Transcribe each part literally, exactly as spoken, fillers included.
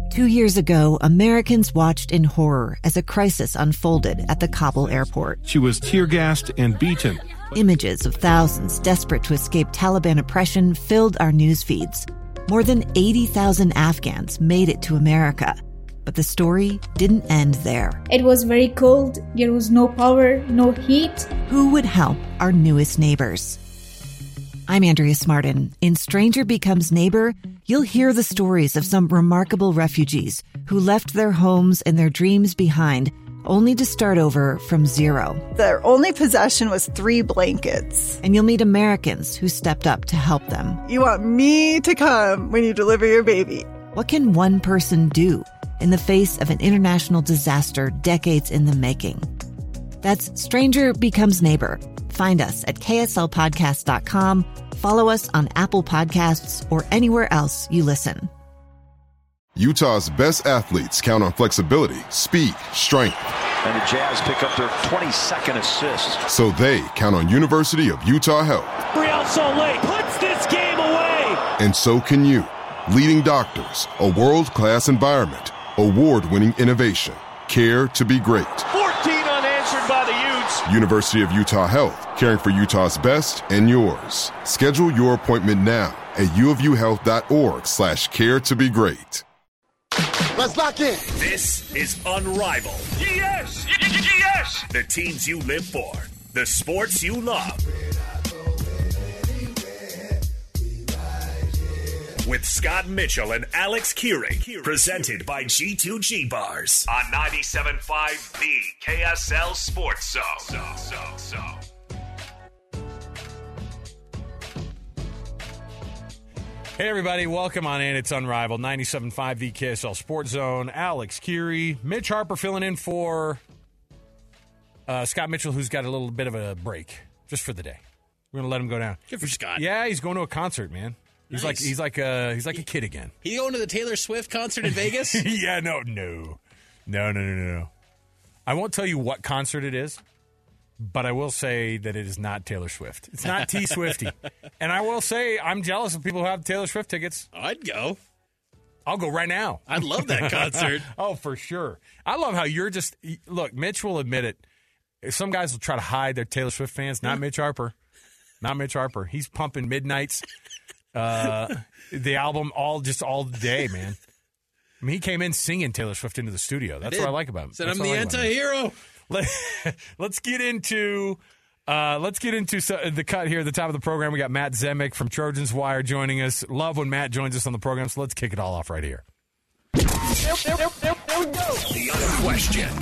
Two years ago, Americans watched in horror as a crisis unfolded at the Kabul airport. She was tear-gassed and beaten. Images of thousands desperate to escape Taliban oppression filled our news feeds. More than eighty thousand Afghans made it to America. But the story didn't end there. It was very cold. There was no power, no heat. Who would help our newest neighbors? I'm Andrea Smartin. In Stranger Becomes Neighbor, you'll hear the stories of some remarkable refugees who left their homes and their dreams behind, only to start over from zero. Their only possession was three blankets. And you'll meet Americans who stepped up to help them. You want me to come when you deliver your baby. What can one person do in the face of an international disaster decades in the making? That's Stranger Becomes Neighbor. Find us at K S L podcast dot com. Follow us on Apple Podcasts or anywhere else you listen. Utah's best athletes count on flexibility, speed, strength. And the Jazz pick up their twenty-second assist. So they count on University of Utah Health. Real Salt Lake puts this game away. And so can you. Leading doctors, a world-class environment, award-winning innovation, care to be great. fourteen unanswered by the Utes. University of Utah Health, caring for Utah's best and yours. Schedule your appointment now at uofuhealth.org slash care to be great. Let's lock in. This is Unrivaled. Yes! Yes! The teams you live for, the sports you love. With Scott Mitchell and Alex Keurig, presented by G two G Bars on ninety-seven point five The K S L Sports Zone. So, so, so. Hey, everybody. Welcome on in. It's Unrivaled, ninety-seven point five The K S L Sports Zone. Alex Keurig, Mitch Harper filling in for uh, Scott Mitchell, who's got a little bit of a break just for the day. We're going to let him go down. Good for Scott. Yeah, he's going to a concert, man. He's Nice. like he's like a he's like a kid again. He going to the Taylor Swift concert in Vegas? yeah, no, no, no, no, no, no, no. I won't tell you what concert it is, but I will say that it is not Taylor Swift. It's not T Swifty, and I will say I'm jealous of people who have Taylor Swift tickets. I'd go. I'll go right now. I'd love that concert. Oh, for sure. I love how you're just look. Mitch will admit it. Some guys will try to hide their Taylor Swift fans. Not Mitch Harper. Not Mitch Harper. He's pumping Midnights. Uh, the album all just all day, man. I mean, he came in singing Taylor Swift into the studio. That's what I like about him. Said That's I'm the what I like about him. anti-hero. Let, let's get into uh, let's get into so, the cut here at the top of the program. We got Matt Zemek from Trojans Wire joining us. Love when Matt joins us on the program, so let's kick it all off right here. The unquestioned,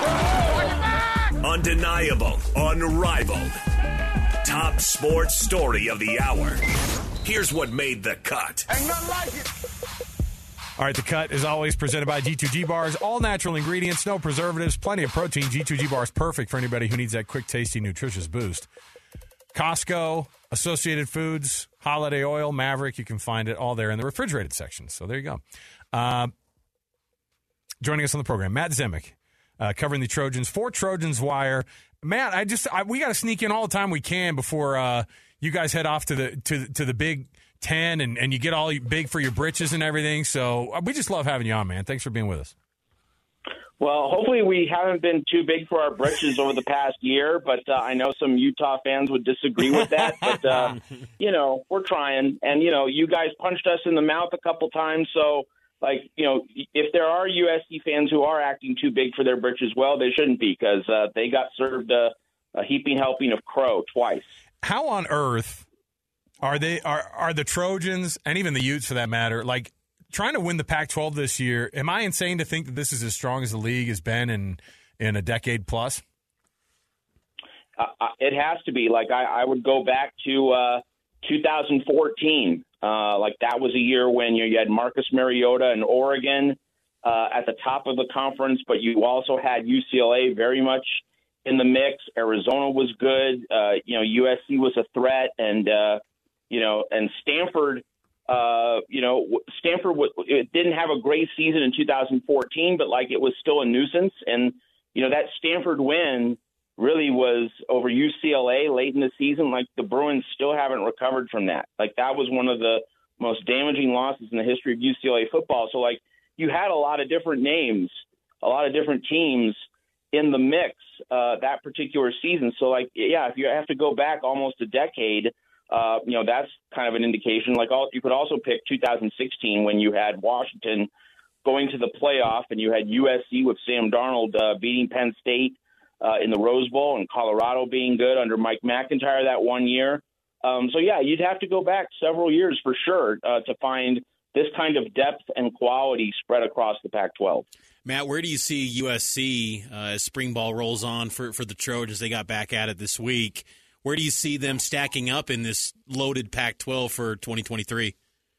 undeniable, unrivaled, top sports story of the hour. Here's what made the cut. Ain't nothing like it. All right, the cut is always presented by G two G Bars. All natural ingredients, no preservatives, plenty of protein. G two G Bars, perfect for anybody who needs that quick, tasty, nutritious boost. Costco, Associated Foods, Holiday Oil, Maverick, you can find it all there in the refrigerated section. So there you go. Uh, joining us on the program, Matt Zemek, uh, covering the Trojans for Trojans Wire. Matt, I just I, we got to sneak in all the time we can before uh, you guys head off to the to to the Big Ten and, and you get all big for your britches and everything. So we just love having you on, man. Thanks for being with us. Well, hopefully we haven't been too big for our britches over the past year, but uh, I know some Utah fans would disagree with that. But, uh, you know, we're trying. And, you know, you guys punched us in the mouth a couple times. So, like, you know, if there are U S C fans who are acting too big for their britches, well, they shouldn't be because uh, they got served a, a heaping helping of crow twice. How on earth are they are, are the Trojans, and even the Utes for that matter, like, trying to win the Pac twelve this year? Am I insane to think that this is as strong as the league has been in, in a decade plus? Uh, it has to be. Like, I, I would go back to uh, two thousand fourteen. Uh, like, that was a year when you, you had Marcus Mariota and Oregon uh, at the top of the conference, but you also had U C L A very much in the mix. Arizona was good. Uh, you know, U S C was a threat. And, uh, you know, and Stanford – Uh, you know, Stanford w- it didn't have a great season in two thousand fourteen, but like it was still a nuisance. And, you know, that Stanford win really was over U C L A late in the season. Like the Bruins still haven't recovered from that. Like that was one of the most damaging losses in the history of U C L A football. So like you had a lot of different names, a lot of different teams in the mix uh, that particular season. So, like, yeah, if you have to go back almost a decade, uh, you know, that's kind of an indication. Like, all, you could also pick two thousand sixteen when you had Washington going to the playoff and you had U S C with Sam Darnold uh, beating Penn State uh, in the Rose Bowl and Colorado being good under Mike McIntyre that one year. Um, so, yeah, you'd have to go back several years for sure uh, to find this kind of depth and quality spread across the Pac twelve. Matt, where do you see U S C uh, as spring ball rolls on for, for the Trojans? They got back at it this week. Where do you see them stacking up in this loaded Pac twelve for twenty twenty-three?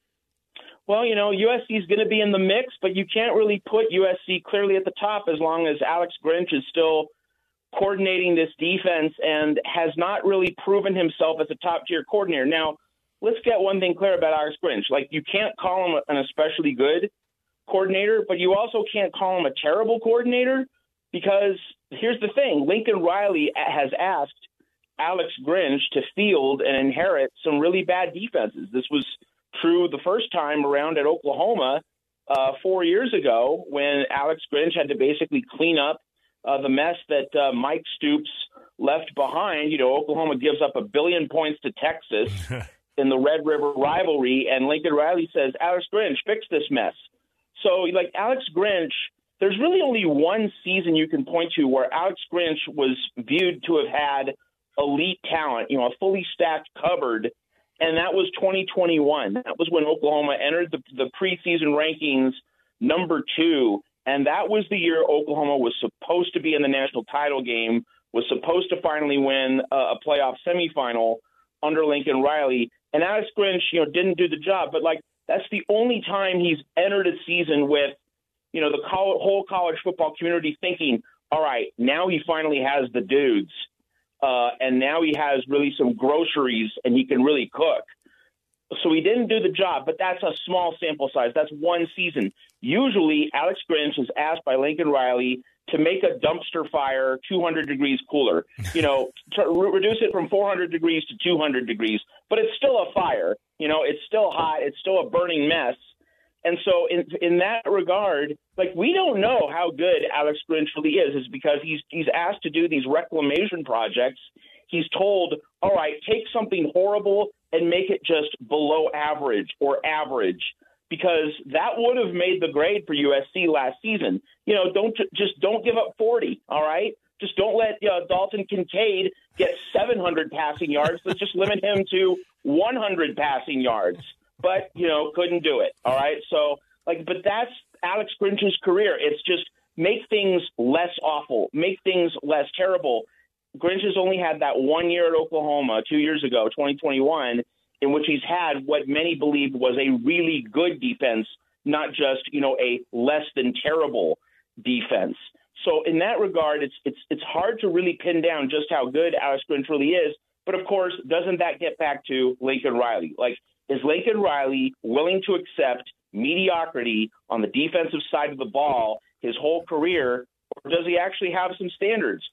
Well, you know, U S C is going to be in the mix, but you can't really put U S C clearly at the top as long as Alex Grinch is still coordinating this defense and has not really proven himself as a top-tier coordinator. Now, let's get one thing clear about Alex Grinch. Like, you can't call him an especially good coordinator, but you also can't call him a terrible coordinator because here's the thing. Lincoln Riley has asked Alex Grinch to field and inherit some really bad defenses. This was true the first time around at Oklahoma uh, four years ago when Alex Grinch had to basically clean up uh, the mess that uh, Mike Stoops left behind. You know, Oklahoma gives up a billion points to Texas in the Red River rivalry, and Lincoln Riley says, Alex Grinch, fix this mess. So, like, Alex Grinch, there's really only one season you can point to where Alex Grinch was viewed to have had elite talent, you know, a fully stacked cupboard, and that was twenty twenty-one. That was when Oklahoma entered the, the preseason rankings number two, and that was the year Oklahoma was supposed to be in the national title game, was supposed to finally win a, a playoff semifinal under Lincoln Riley, and Alex Grinch, you know, didn't do the job, but, like, that's the only time he's entered a season with, you know, the college, whole college football community thinking, all right, now he finally has the dudes, uh, and now he has really some groceries and he can really cook. So he didn't do the job, but that's a small sample size. That's one season. Usually, Alex Grinch is asked by Lincoln Riley to make a dumpster fire two hundred degrees cooler, you know, to re- reduce it from four hundred degrees to two hundred degrees, but it's still a fire. You know, it's still hot. It's still a burning mess. And so in in that regard, like, we don't know how good Alex Grinch really is. It's because he's he's asked to do these reclamation projects. He's told, all right, take something horrible and make it just below average or average, because that would have made the grade for U S C last season. You know, don't just don't give up forty, all right? Just don't let uh, Dalton Kincaid get seven hundred passing yards. Let's just limit him to one hundred passing yards. But, you know, couldn't do it, all right? So, like, but that's Alex Grinch's career. It's just make things less awful, make things less terrible. Grinch has only had that one year at Oklahoma two years ago, twenty twenty-one, in which he's had what many believed was a really good defense, not just, you know, a less than terrible defense. So in that regard, it's it's it's hard to really pin down just how good Alex Grinch really is. But, of course, doesn't that get back to Lincoln Riley? Like, is Lincoln Riley willing to accept mediocrity on the defensive side of the ball his whole career, or does he actually have some standards?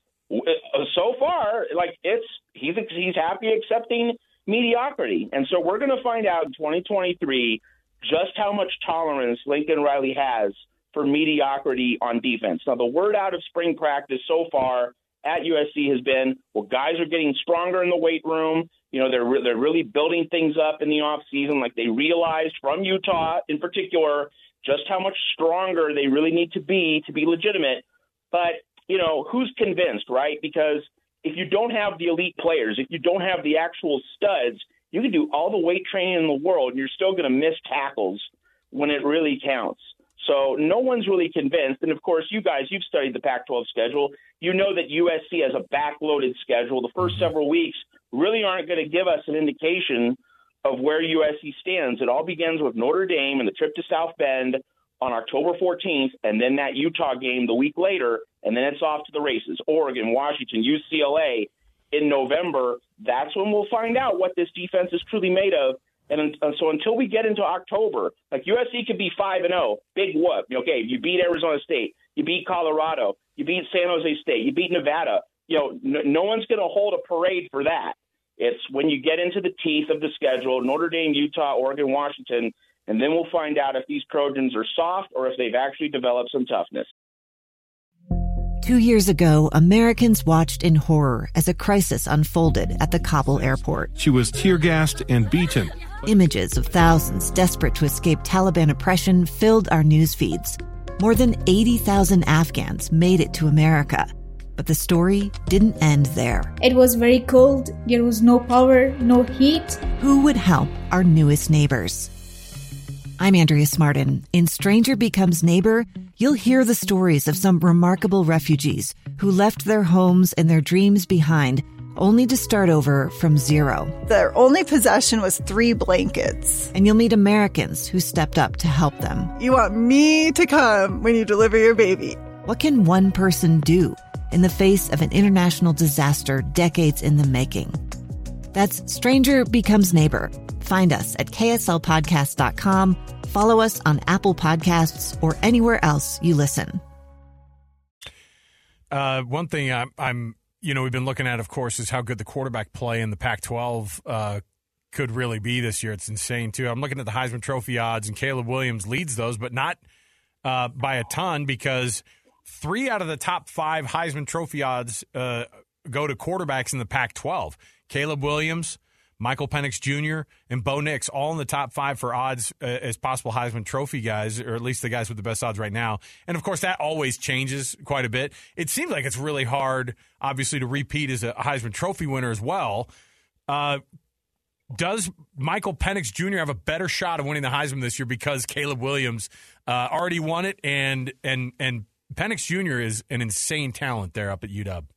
So far, like, it's he's he's happy accepting mediocrity. And so we're going to find out in twenty twenty-three just how much tolerance Lincoln Riley has for mediocrity on defense. Now, the word out of spring practice so far at U S C has been, well, guys are getting stronger in the weight room. You know, they're re- they're really building things up in the offseason. Like, they realized from Utah in particular just how much stronger they really need to be to be legitimate. But, you know, who's convinced, right? Because if you don't have the elite players, if you don't have the actual studs, you can do all the weight training in the world and you're still going to miss tackles when it really counts. So no one's really convinced. And, of course, you guys, you've studied the Pac twelve schedule. You know that U S C has a backloaded schedule. The first several weeks really aren't going to give us an indication of where U S C stands. It all begins with Notre Dame and the trip to South Bend on October fourteenth, and then that Utah game the week later, and then it's off to the races. Oregon, Washington, U C L A in November. That's when we'll find out what this defense is truly made of. And, and so until we get into October, like, U S C could be five and oh, big whoop. Okay, you beat Arizona State, you beat Colorado, you beat San Jose State, you beat Nevada. You know, no, no one's going to hold a parade for that. It's when you get into the teeth of the schedule, Notre Dame, Utah, Oregon, Washington, And then we'll find out if these Trojans are soft or if they've actually developed some toughness. Two years ago, Americans watched in horror as a crisis unfolded at the Kabul airport. She was tear-gassed and beaten. Images of thousands desperate to escape Taliban oppression filled our news feeds. More than eighty thousand Afghans made it to America. But the story didn't end there. It was very cold. There was no power, no heat. Who would help our newest neighbors? I'm Andrea Smartin. In Stranger Becomes Neighbor, you'll hear the stories of some remarkable refugees who left their homes and their dreams behind, only to start over from zero. Their only possession was three blankets. And you'll meet Americans who stepped up to help them. You want me to come when you deliver your baby. What can one person do in the face of an international disaster decades in the making? That's Stranger Becomes Neighbor. Find us at K S L podcast dot com. Follow us on Apple Podcasts or anywhere else you listen. Uh, one thing I'm, I'm, you know, we've been looking at, of course, is how good the quarterback play in the Pac twelve uh, could really be this year. It's insane, too. I'm looking at the Heisman Trophy odds, and Caleb Williams leads those, but not uh, by a ton, because three out of the top five Heisman Trophy odds uh, go to quarterbacks in the Pac twelve. Caleb Williams, Michael Penix Junior, and Bo Nix, all in the top five for odds uh, as possible Heisman Trophy guys, or at least the guys with the best odds right now. And, of course, that always changes quite a bit. It seems like it's really hard, obviously, to repeat as a Heisman Trophy winner as well. Uh, does Michael Penix Junior have a better shot of winning the Heisman this year because Caleb Williams uh, already won it, and and and Penix Junior is an insane talent there up at U W?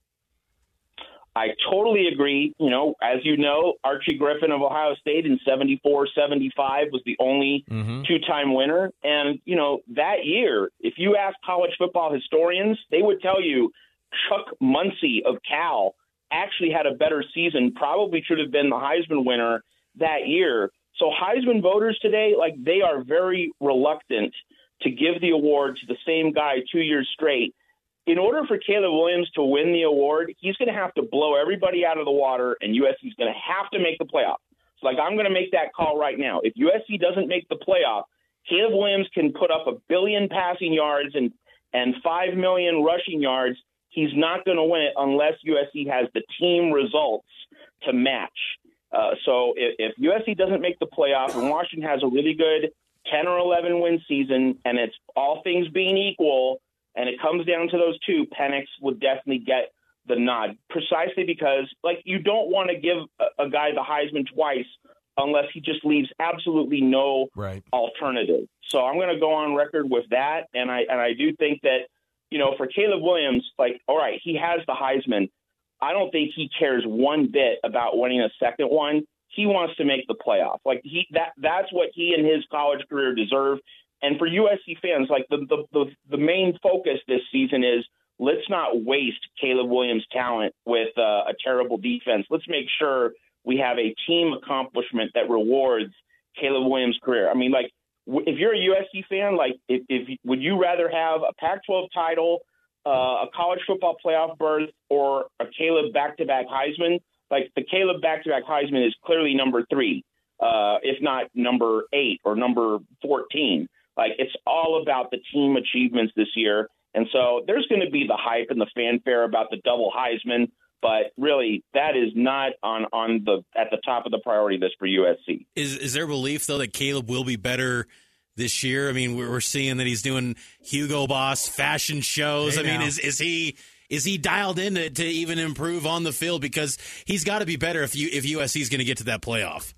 I totally agree. You know, as you know, Archie Griffin of Ohio State in seventy-four seventy-five was the only mm-hmm. two-time winner. And, you know, that year, if you ask college football historians, they would tell you Chuck Muncie of Cal actually had a better season, probably should have been the Heisman winner that year. So Heisman voters today, like, they are very reluctant to give the award to the same guy two years straight. In order for Caleb Williams to win the award, he's going to have to blow everybody out of the water, and U S C is going to have to make the playoff. So, like, I'm going to make that call right now. If U S C doesn't make the playoff, Caleb Williams can put up a billion passing yards and, and five million rushing yards. He's not going to win it unless U S C has the team results to match. Uh, so if, if U S C doesn't make the playoff and Washington has a really good ten or eleven win season, and it's all things being equal, and it comes down to those two, Penix would definitely get the nod, precisely because, like, you don't want to give a, a guy the Heisman twice unless he just leaves absolutely no right. alternative. So I'm going to go on record with that, and I and I do think that, you know, for Caleb Williams, like, all right, he has the Heisman. I don't think he cares one bit about winning a second one. He wants to make the playoff. Like, he that that's what he and his college career deserve. And for U S C fans, like the, the the the main focus this season is let's not waste Caleb Williams' talent with uh, a terrible defense. Let's make sure we have a team accomplishment that rewards Caleb Williams' career. I mean, like, w- if you're a U S C fan, like, if, if would you rather have a Pac twelve title, uh, a college football playoff berth, or a Caleb back-to-back Heisman? Like, the Caleb back-to-back Heisman is clearly number three, uh, if not number eight or number fourteen. Like, it's all about the team achievements this year. And so there's going to be the hype and the fanfare about the double Heisman, but really that is not on, on the at the top of the priority list for U S C. Is is there belief, though, that Caleb will be better this year? I mean, we're seeing that he's doing Hugo Boss fashion shows. Hey, I mean, now. is is he is he dialed in to, to even improve on the field? Because he's got to be better if you if U S C is going to get to that playoff.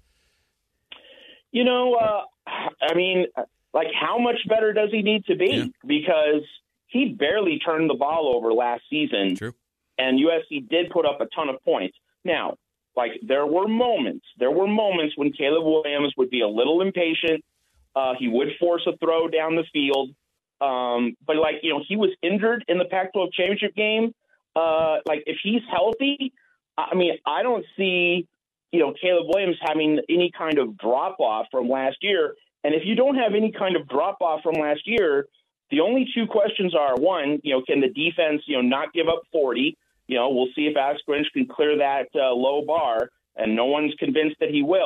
You know, uh, I mean, like, how much better does he need to be? Yeah. Because he barely turned the ball over last season. True. And U S C did put up a ton of points. Now, like, there were moments, there were moments when Caleb Williams would be a little impatient. Uh, he would force a throw down the field. Um, but, like, you know, he was injured in the Pac twelve championship game. Uh, like, if he's healthy, I mean, I don't see, you know, Caleb Williams having any kind of drop-off from last year. And if you don't have any kind of drop-off from last year, the only two questions are, one, you know, can the defense, you know, not give up forty? You know, we'll see if Alex Grinch can clear that uh, low bar, and no one's convinced that he will.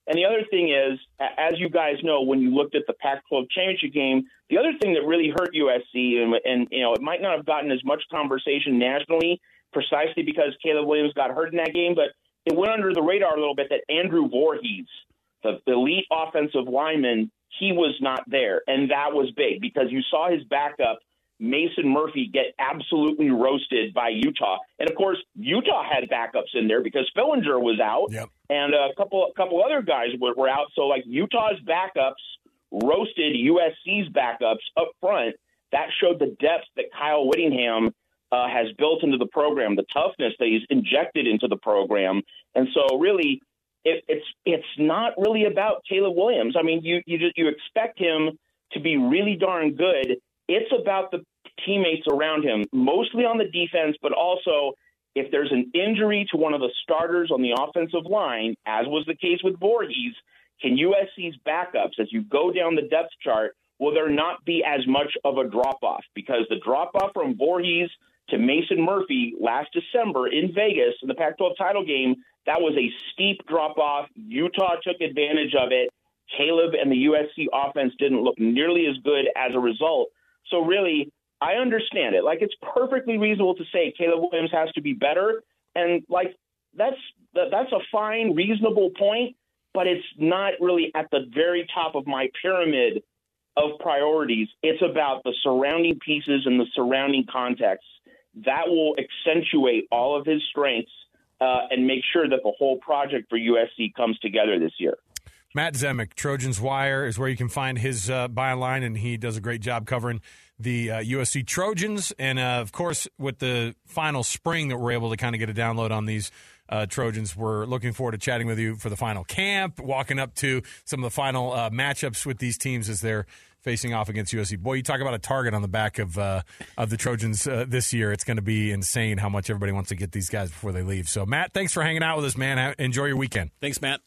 And the other thing is, as you guys know, when you looked at the Pac twelve championship game, the other thing that really hurt U S C, and, and you know, it might not have gotten as much conversation nationally, precisely because Caleb Williams got hurt in that game, but it went under the radar a little bit that Andrew Voorhees, the elite offensive lineman, he was not there. And that was big because you saw his backup, Mason Murphy, get absolutely roasted by Utah. And, of course, Utah had backups in there because Fillinger was out, yep. and a couple, a couple other guys were, were out. So, like, Utah's backups roasted U S C's backups up front. That showed the depth that Kyle Whittingham uh, has built into the program, the toughness that he's injected into the program. And so, really, it, it's it's not really about Caleb Williams. I mean, you you just, you expect him to be really darn good. It's about the teammates around him, mostly on the defense, but also if there's an injury to one of the starters on the offensive line, as was the case with Voorhees, can U S C's backups, as you go down the depth chart, will there not be as much of a drop-off? Because the drop-off from Voorhees to Mason Murphy last December in Vegas in the Pac twelve title game, that was a steep drop-off. Utah took advantage of it. Caleb and the U S C offense didn't look nearly as good as a result. So really, I understand it. Like, it's perfectly reasonable to say Caleb Williams has to be better. And, like, that's that's a fine, reasonable point, but it's not really at the very top of my pyramid of priorities. It's about the surrounding pieces and the surrounding context. That will accentuate all of his strengths uh, and make sure that the whole project for U S C comes together this year. Matt Zemek, Trojans Wire, is where you can find his uh, byline, and he does a great job covering the uh, U S C Trojans. And, uh, of course, with the final spring that we're able to kind of get a download on these uh, Trojans, we're looking forward to chatting with you for the final camp, walking up to some of the final uh, matchups with these teams as they're facing off against U S C. Boy, you talk about a target on the back of uh, of the Trojans uh, this year. It's going to be insane how much everybody wants to get these guys before they leave. So, Matt, thanks for hanging out with us, man. Enjoy your weekend. Thanks, Matt.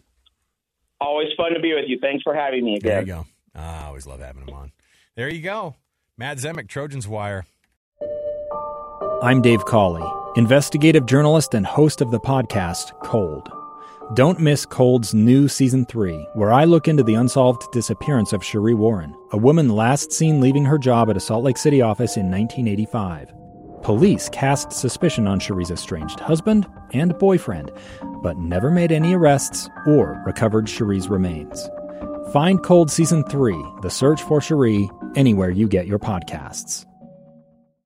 Always fun to be with you. Thanks for having me again. There you go. I always love having him on. There you go. Matt Zemek, Trojans Wire. I'm Dave Cawley, investigative journalist and host of the podcast Cold. Don't miss Cold's new Season three, where I look into the unsolved disappearance of Cherie Warren, a woman last seen leaving her job at a Salt Lake City office in nineteen eighty-five. Police cast suspicion on Cherie's estranged husband and boyfriend, but never made any arrests or recovered Cherie's remains. Find Cold Season three, The Search for Cherie, anywhere you get your podcasts.